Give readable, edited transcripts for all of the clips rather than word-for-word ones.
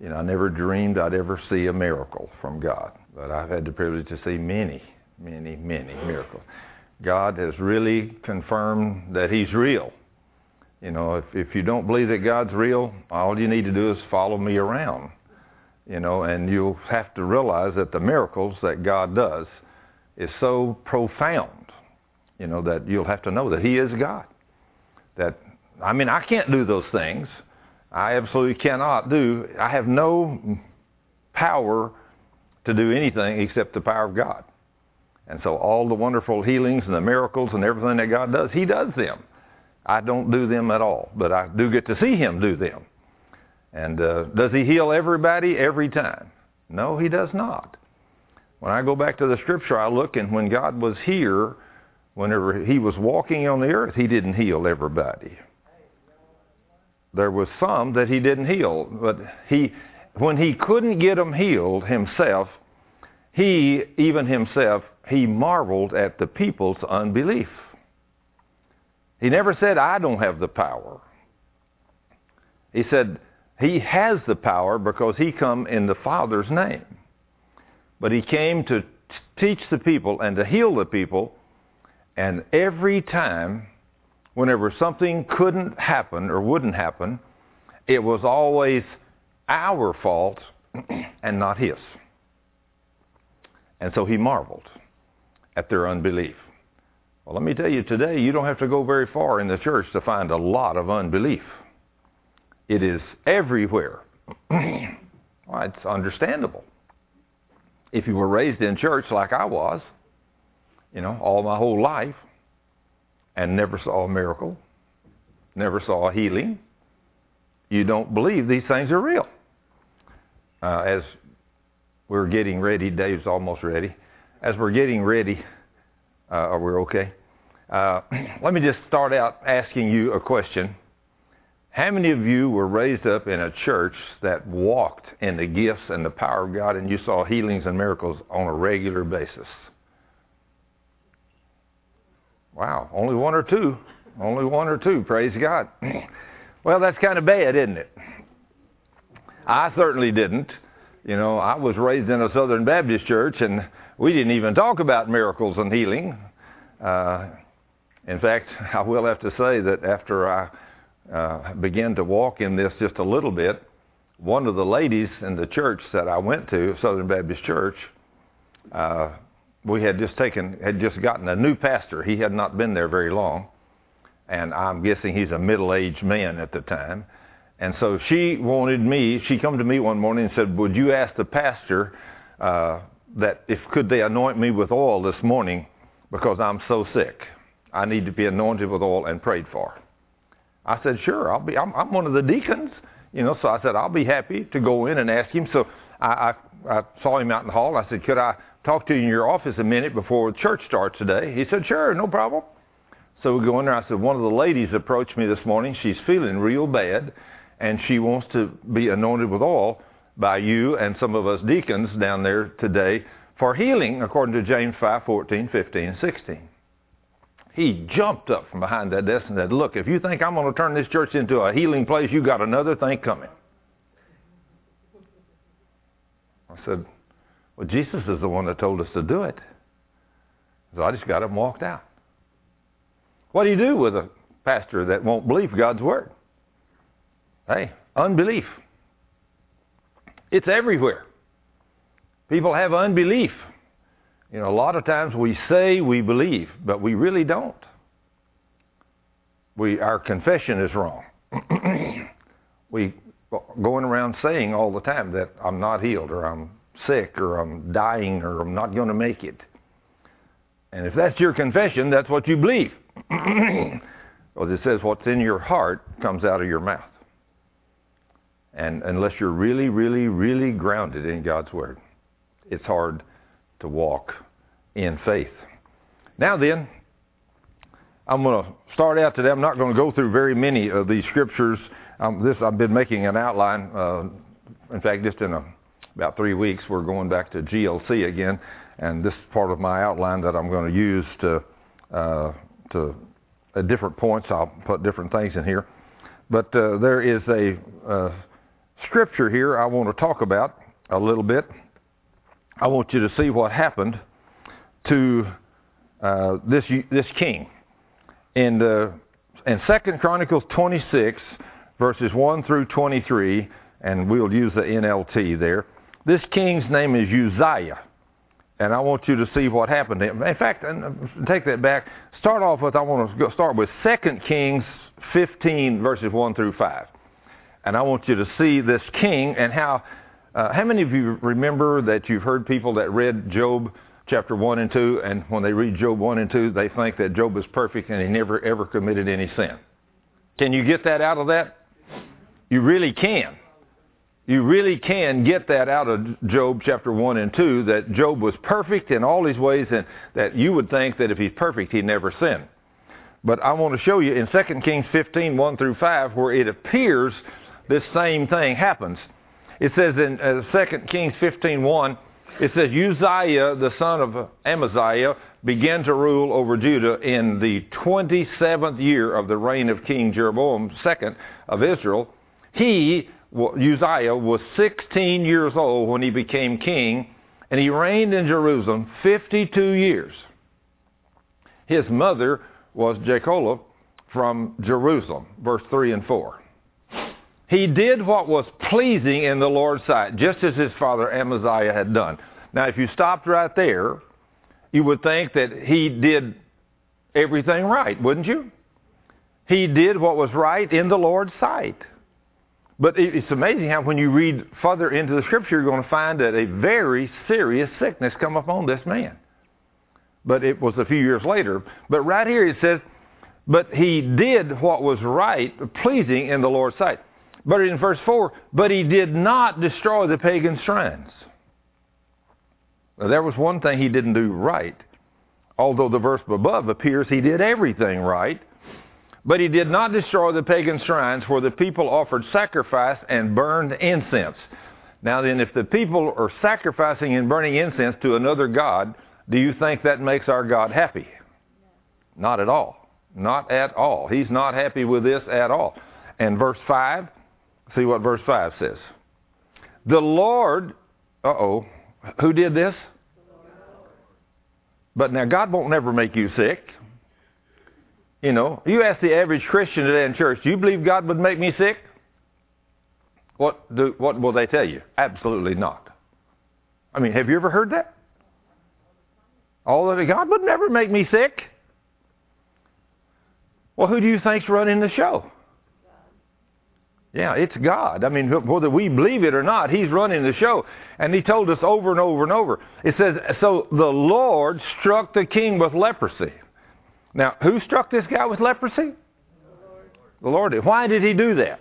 You know, I never dreamed I'd ever see a miracle from God, but I've had the privilege to see many, many, many miracles. God has really confirmed that He's real. You know, if you don't believe that God's real, all you need to do is follow me around. You know, and you'll have to realize that the miracles that God does is so profound, you know, that you'll have to know that He is God. That, I mean, I can't do those things. I absolutely cannot do. I have no power to do anything except the power of God. And so all the wonderful healings and the miracles and everything that God does, He does them. I don't do them at all, but I do get to see Him do them. And does He heal everybody every time? No, He does not. When I go back to the Scripture, I look, and when God was here, whenever He was walking on the earth, He didn't heal everybody. There was some that He didn't heal, but when He couldn't get them healed Himself, He marveled at the people's unbelief. He never said, I don't have the power. He said, He has the power because He come in the Father's name. But He came to teach the people and to heal the people. And every time, whenever something couldn't happen or wouldn't happen, it was always our fault and not His. And so He marveled at their unbelief. Well, let me tell you, today you don't have to go very far in the church to find a lot of unbelief. It is everywhere. Well, it's understandable. If you were raised in church like I was, you know, all my whole life, and never saw a miracle, never saw a healing, you don't believe these things are real. As we're getting ready, Dave's almost ready. As we're getting ready, are we okay? Let me just start out asking you a question. How many of you were raised up in a church that walked in the gifts and the power of God, and you saw healings and miracles on a regular basis? Wow, only one or two. Only one or two, praise God. Well, that's kind of bad, isn't it? I certainly didn't. You know, I was raised in a Southern Baptist church, and we didn't even talk about miracles and healing. In fact, I will have to say that after I began to walk in this just a little bit, one of the ladies in the church that I went to, Southern Baptist Church, we had just gotten a new pastor. He had not been there very long, and I'm guessing he's a middle-aged man at the time. And so she come to me one morning and said, would you ask the pastor that could they anoint me with oil this morning because I'm so sick. I need to be anointed with oil and prayed for. I said, sure, I'm one of the deacons, you know, so I said, I'll be happy to go in and ask him. So I saw him out in the hall. I said, could I talk to you in your office a minute before church starts today? He said, sure, no problem. So we go in there. I said, one of the ladies approached me this morning. She's feeling real bad, and she wants to be anointed with oil by you and some of us deacons down there today for healing, according to James 5:14, 15, and 16. He jumped up from behind that desk and said, look, if you think I'm going to turn this church into a healing place, you got another thing coming. I said, well, Jesus is the one that told us to do it. So I just got up and walked out. What do you do with a pastor that won't believe God's word? Hey, unbelief. It's everywhere. People have unbelief. You know, a lot of times we say we believe, but we really don't. Our confession is wrong. We going around saying all the time that I'm not healed, or I'm sick, or I'm dying, or I'm not going to make it. And if that's your confession, that's what you believe. Because it says what's in your heart comes out of your mouth. And unless you're really, really, really grounded in God's word, it's hard to walk in faith. Now then, I'm going to start out today. I'm not going to go through very many of these scriptures. I've been making an outline. In fact, just in about 3 weeks, we're going back to GLC again. And this is part of my outline that I'm going to use at different points. I'll put different things in here. But there is a scripture here I want to talk about a little bit. I want you to see what happened to this king. In 2 Chronicles 26, verses 1 through 23, and we'll use the NLT there. This king's name is Uzziah, and I want you to see what happened to him. In fact, and take that back. Start off with, I want to start with 2 Kings 15, verses 1 through 5. And I want you to see this king and how many of you remember that you've heard people that read Job chapter 1 and 2, and when they read Job 1 and 2, they think that Job is perfect and he never ever committed any sin? Can you get that out of that? You really can. You really can get that out of Job chapter 1 and 2, that Job was perfect in all his ways, and that you would think that if he's perfect, he'd never sin. But I want to show you in 2 Kings 15, 1 through 5, where it appears this same thing happens. It says in 2 Kings 15, 1, it says, Uzziah, the son of Amaziah, began to rule over Judah in the 27th year of the reign of King Jeroboam II of Israel. Uzziah was 16 years old when he became king, and he reigned in Jerusalem 52 years. His mother was Jecholah from Jerusalem, verse 3 and 4. He did what was pleasing in the Lord's sight, just as his father Amaziah had done. Now, if you stopped right there, you would think that he did everything right, wouldn't you? He did what was right in the Lord's sight. But it's amazing how when you read further into the scripture, you're going to find that a very serious sickness come upon this man. But it was a few years later. But right here it says, but he did what was right, pleasing in the Lord's sight. But in verse 4, but he did not destroy the pagan shrines. Now, there was one thing he didn't do right. Although the verse above appears he did everything right. But he did not destroy the pagan shrines where the people offered sacrifice and burned incense. Now then, if the people are sacrificing and burning incense to another god, do you think that makes our God happy? Not at all. Not at all. He's not happy with this at all. And verse 5, see what verse 5 says. The Lord, who did this? But now God won't never make you sick. You know, you ask the average Christian today in church, do you believe God would make me sick? What will they tell you? Absolutely not. I mean, have you ever heard that? God would never make me sick. Well, who do you think's running the show? Yeah, it's God. I mean, whether we believe it or not, He's running the show. And He told us over and over and over. It says, so the Lord struck the king with leprosy. Now, who struck this guy with leprosy? The Lord did. Why did He do that?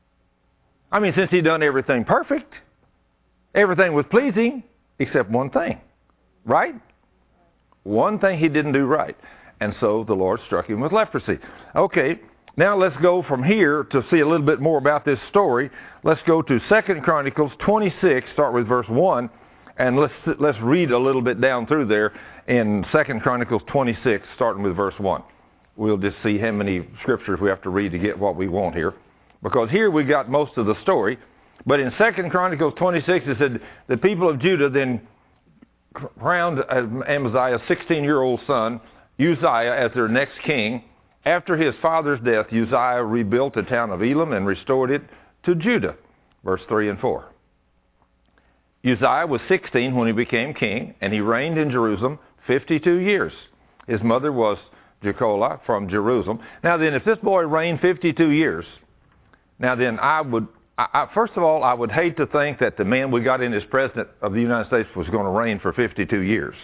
I mean, since He'd done everything perfect, everything was pleasing, except one thing, right? One thing He didn't do right. And so the Lord struck him with leprosy. Okay, now let's go from here to see a little bit more about this story. Let's go to 2 Chronicles 26, start with verse 1, and let's read a little bit down through there in 2 Chronicles 26, starting with verse 1. We'll just see how many scriptures we have to read to get what we want here. Because here we got most of the story. But in 2 Chronicles 26, it said, the people of Judah then crowned Amaziah's 16-year-old son, Uzziah, as their next king. After his father's death, Uzziah rebuilt the town of Elam and restored it to Judah. Verse 3 and 4. Uzziah was 16 when he became king, and he reigned in Jerusalem 52 years. His mother was Jecholah from Jerusalem. Now then, if this boy reigned 52 years, now then first of all, I would hate to think that the man we got in as president of the United States was going to reign for 52 years.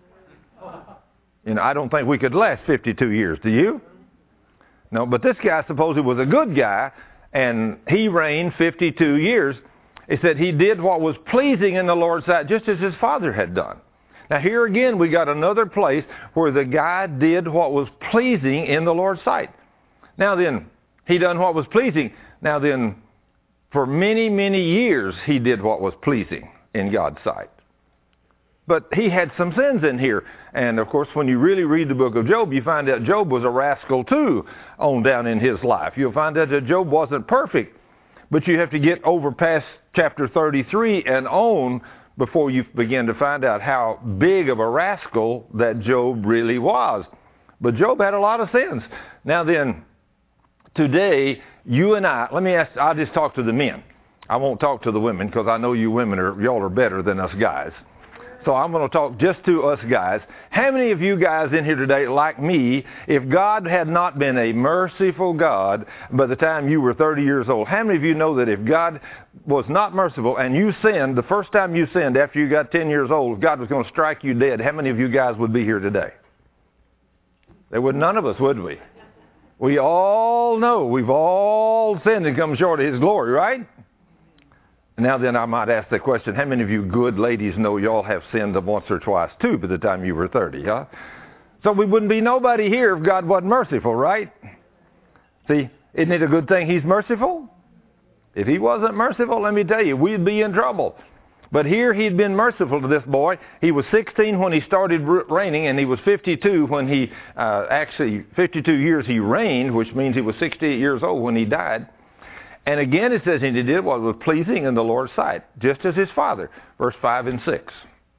You know, I don't think we could last 52 years. Do you? No, but this guy supposedly was a good guy, and he reigned 52 years. It said he did what was pleasing in the Lord's sight, just as his father had done. Now here again, we got another place where the guy did what was pleasing in the Lord's sight. Now then, he done what was pleasing. Now then, for many, many years, he did what was pleasing in God's sight. But he had some sins in here. And of course, when you really read the book of Job, you find out Job was a rascal too on down in his life. You'll find out that Job wasn't perfect. But you have to get over past chapter 33 and on before you begin to find out how big of a rascal that Job really was. But Job had a lot of sins. Now then, today, you and I'll just talk to the men. I won't talk to the women because I know you women y'all are better than us guys. So I'm going to talk just to us guys. How many of you guys in here today, like me, if God had not been a merciful God by the time you were 30 years old, how many of you know that if God was not merciful and you sinned, the first time you sinned after you got 10 years old, if God was going to strike you dead, how many of you guys would be here today? There would none of us, would we? We all know we've all sinned and come short of His glory, right? Now then, I might ask the question, how many of you good ladies know y'all have sinned once or twice too by the time you were 30, huh? So we wouldn't be nobody here if God wasn't merciful, right? See, isn't it a good thing He's merciful? If He wasn't merciful, let me tell you, we'd be in trouble. But here He'd been merciful to this boy. He was 16 when he started reigning, and he was 52 when he, 52 years he reigned, which means he was 68 years old when he died. And again, it says, and he did what was pleasing in the Lord's sight, just as his father. Verse 5 and 6.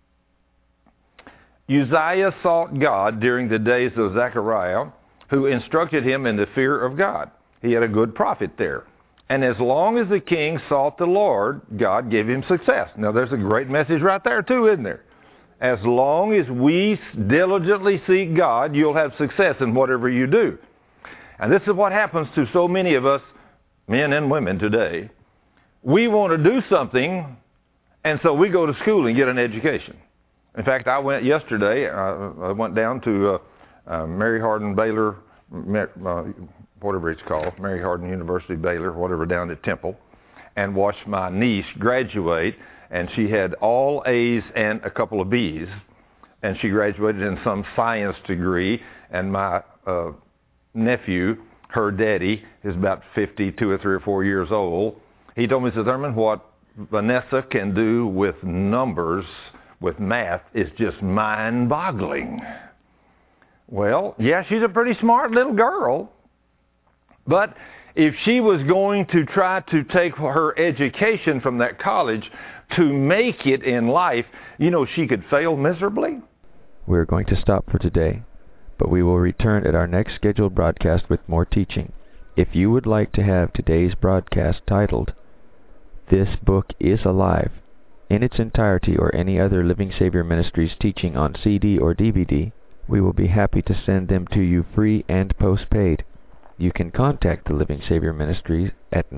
Uzziah sought God during the days of Zechariah, who instructed him in the fear of God. He had a good prophet there. And as long as the king sought the Lord, God gave him success. Now, there's a great message right there, too, isn't there? As long as we diligently seek God, you'll have success in whatever you do. And this is what happens to so many of us, men and women today. We want to do something, and so we go to school and get an education. In fact, I went yesterday, I went down to Mary Hardin Baylor, whatever it's called, Mary Hardin University Baylor, whatever, down at Temple, and watched my niece graduate, and she had all A's and a couple of B's, and she graduated in some science degree, and my nephew, her daddy, is about 52 or 3 or 4 years old. He told me, Mr. Thurman, what Vanessa can do with numbers, with math, is just mind-boggling. Well, yeah, she's a pretty smart little girl. But if she was going to try to take her education from that college to make it in life, you know, she could fail miserably. We're going to stop for today, but we will return at our next scheduled broadcast with more teaching. If you would like to have today's broadcast titled, "This Book is Alive," in its entirety, or any other Living Savior Ministries teaching on CD or DVD, we will be happy to send them to you free and postpaid. You can contact the Living Savior Ministries at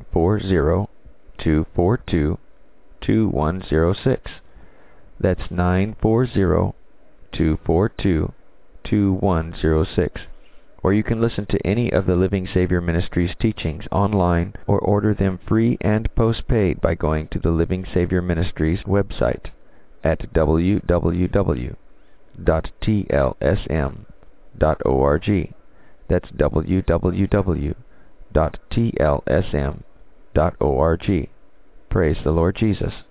940-242-2106. That's 940-242-2106. Or you can listen to any of the Living Savior Ministries teachings online or order them free and postpaid by going to the Living Savior Ministries website at www.tlsm.org. That's www.tlsm.org. Praise the Lord Jesus.